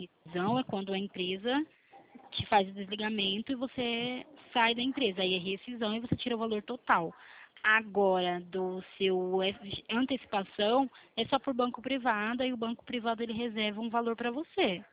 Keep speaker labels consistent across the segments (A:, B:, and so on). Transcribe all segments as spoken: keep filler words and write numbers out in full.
A: rescisão é quando a empresa te faz o desligamento e você sai da empresa. Aí é rescisão e você tira o valor total. Agora, do seu antecipação, é só por banco privado, e o banco privado ele reserva um valor para você.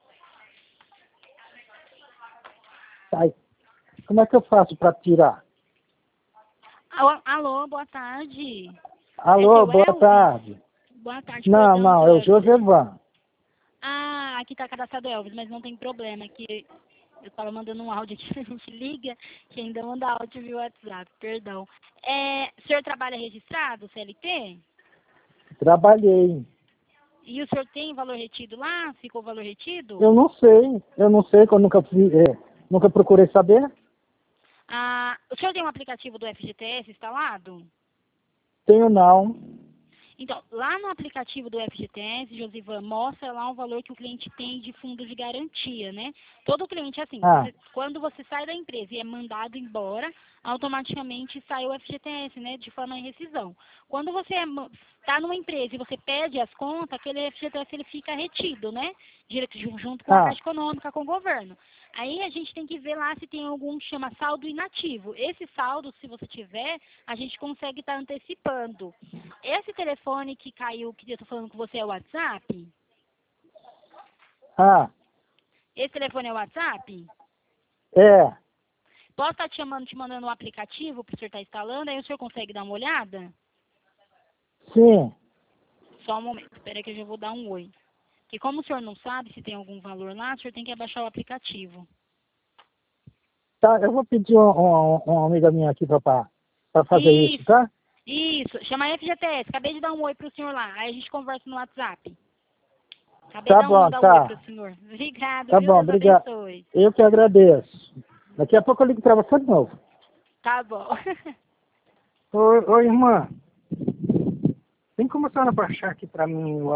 B: Aí, como é que eu faço para tirar?
A: Alô, alô, boa tarde.
B: Alô,
A: É
B: boa
A: seu
B: tarde.
A: Boa tarde,
B: Não,
A: perdão,
B: não,
A: seu
B: é o
A: Elvis.
B: Josevan.
A: Ah, aqui tá cadastrado Elvis, mas não tem problema, que eu tava mandando um áudio aqui, a gente liga, que ainda manda áudio via WhatsApp, perdão. É, o senhor trabalha registrado, C L T?
B: Trabalhei.
A: E o senhor tem valor retido lá? Ficou valor retido?
B: Eu não sei, eu não sei, que eu nunca, fui, é, nunca procurei saber.
A: Ah, o senhor tem um aplicativo do F G T S instalado?
B: Tenho não.
A: Então, lá no aplicativo do F G T S, Josivan, mostra lá o valor que o cliente tem de fundo de garantia, né? Todo cliente, assim,
B: Ah.
A: você, quando você sai da empresa e é mandado embora, automaticamente sai o F G T S, né? De forma de rescisão. Quando você está numa empresa e você pede as contas, aquele F G T S ele fica retido, né? Direto junto com a
B: Ah.
A: Caixa Econômica, com o governo. Aí a gente tem que ver lá se tem algum que chama saldo inativo. Esse saldo, se você tiver, a gente consegue estar antecipando. Esse telefone que caiu, que eu estou falando com você, é o WhatsApp?
B: Ah,
A: Esse telefone é o WhatsApp?
B: é.
A: Posso estar te chamando, te mandando um aplicativo para o senhor estar instalando, aí o senhor consegue dar uma olhada?
B: Sim.
A: Só um momento, espera que eu já vou dar um oi. Porque como o senhor não sabe se tem algum valor lá, o senhor tem que abaixar o aplicativo.
B: Tá, eu vou pedir uma, uma, uma amiga minha aqui para fazer isso,
A: Isso,
B: tá?
A: isso. Chama F G T S. Acabei de dar um oi pro senhor lá. Aí a gente conversa no WhatsApp. Acabei
B: Tá
A: de dar um,
B: bom,
A: dar um oi pro
B: tá.
A: senhor. Obrigado,
B: Tá
A: viu?
B: bom,
A: Deus
B: obrigado.
A: abençoe.
B: Eu que agradeço. Daqui a pouco eu ligo para você de novo.
A: Tá bom.
B: Oi, oi, irmã. Tem como a senhora baixar aqui para mim o